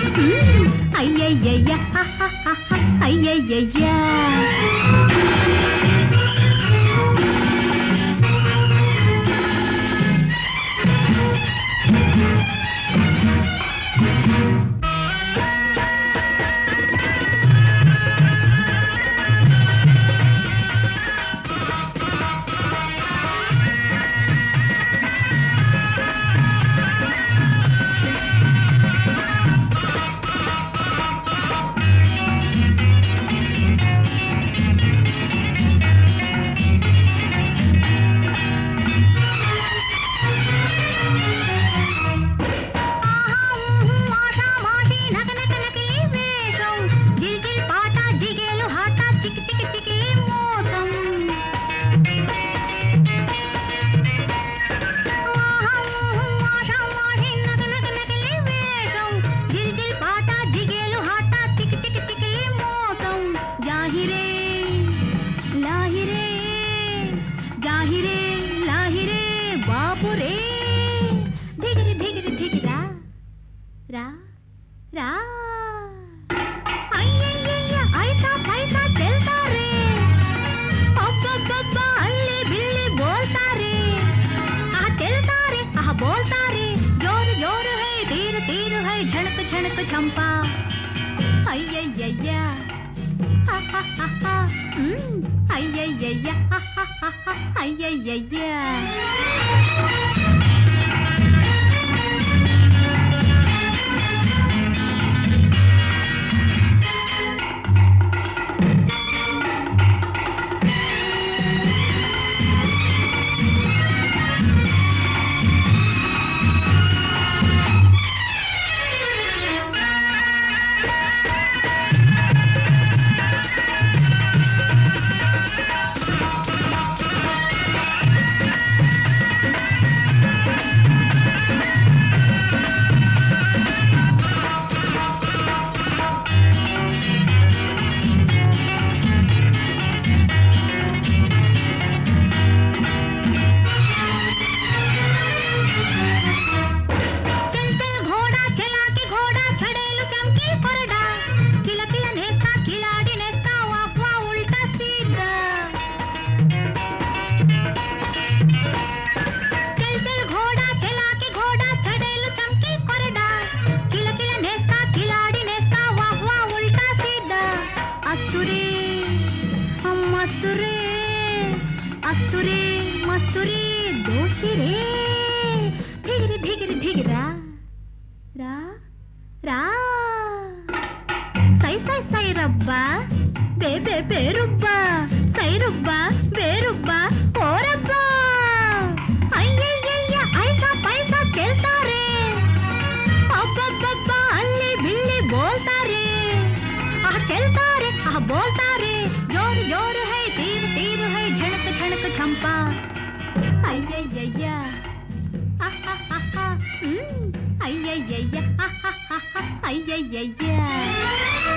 అయ్యయ్యయ్య అయ్యయ్యయ్య బాపురే ధిగిరి ధిగిరి ధిగిరా రా రా అయ్యయ్యయ్య ఐసా పైసా చల్తా రే అబ్బబ్బబ్బా అల్లి బిల్లి బోల్తా రే ఆహ్ చల్తా రే ఆహ్ బోల్తా రే జోరు జోరు హై తీరు తీరు హై ఝణక్ ఝణక్ చంపా అయ్యయ్యయ్య అయ్యయ్యయ్య అయ్యయ్యయ్య అస్తురే మస్తురే దోషిరే ధిగిరి ధిగిరి ధిగిరా రా రా సై సై సై రబ్బా బే బే బే రుబ్బా సై రుబ్బా బే రుబ్బా ఓ రబ్బా అయ్యయ్యయ్య ఐసా పైసా చల్తా రే అబ్బబ్బబ్బా అల్లి బిల్లి బోల్తా రే ఆహ్ చల్తా రే ఆహ్ బోల్తా రే జోరు జోరు హై తీరు తీరు హై ఝణక్ ఝణక్ చంపా అయ్యయ్యయ్య అయ్యయ్యయ్య అయ్యయ్యయ్య